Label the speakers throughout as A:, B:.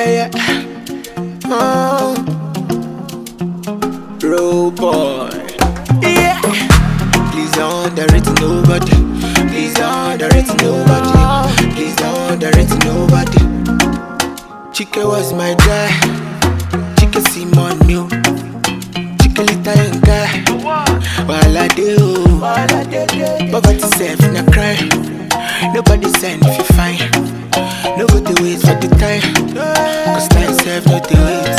A: yeah. Oh, road boy. Yeah. Please don't underrate nobody. Please don't underrate nobody. Please don't underrate nobody. Chike was my guy. Chike Simon new. Chike Lita and guy. While I do, poverty self na cry. Nobody send if you find. No go to wait for the time. Cause time self no to wait.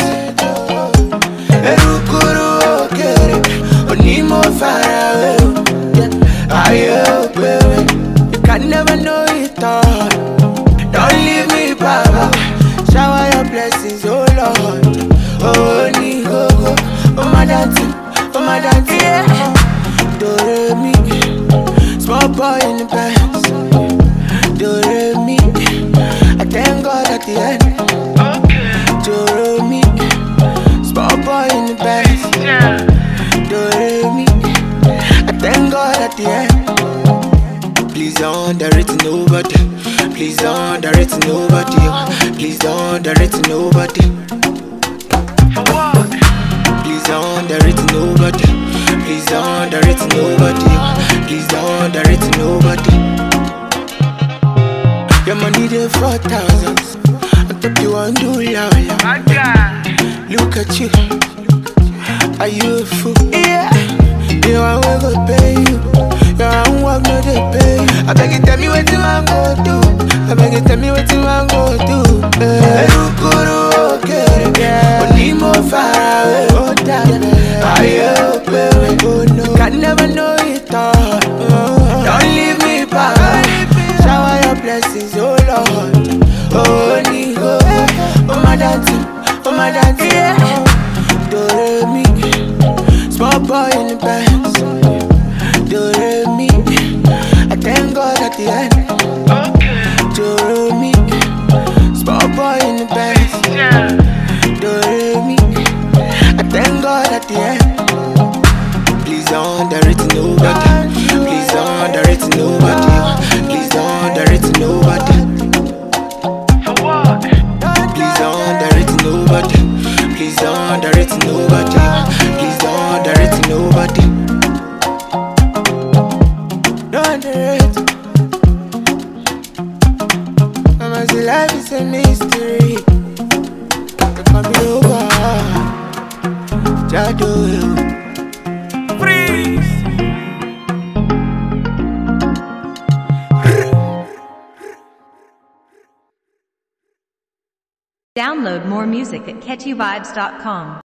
A: Erukuru okere, onimo far away. Ayo baby, you can never know it all. Don't leave me, Baba. Shower your blessings, oh Lord. Oh ni go go, oh my daddy, yeah. Do re mi, small boy in the pants. Do re mi, I thank God at the end. Do re mi, small boy in the pants. Do re mi, I thank God at the end. Please don't underrate nobody. Please don't underrate nobody. Please don't underrate nobody. Please don't underrate nobody. Please don't underrate nobody. Please don't underrate nobody. Your money there for thousands. On top you want do la la. Look at you. Are you a fool? Yeah. You want we go pay you. Your own work no they pay you. I beg you tell me what you want go do. I beg you tell me what you want go do. Erukuru okere, onimo far away. Oh damn, ayo baby, oh no, can never know it all. Don't leave me back. Shower your blessings, oh Lord. Oh ni go, oh my daddy, yeah. Do re mi, small boy in the pants. Do re mi, I thank God at the end. Do re mi, small boy in the pants. Do re mi, I thank God at the end. Please don't underrate nobody. Please don't underrate nobody. Please don't underrate nobody. Please don't underrate nobody. Please don't underrate nobody. Please don't underrate nobody. Don't underrate. Mama say life is a mystery. They call me over. Jado. Freeze.
B: Download more music at catchyvibes.com.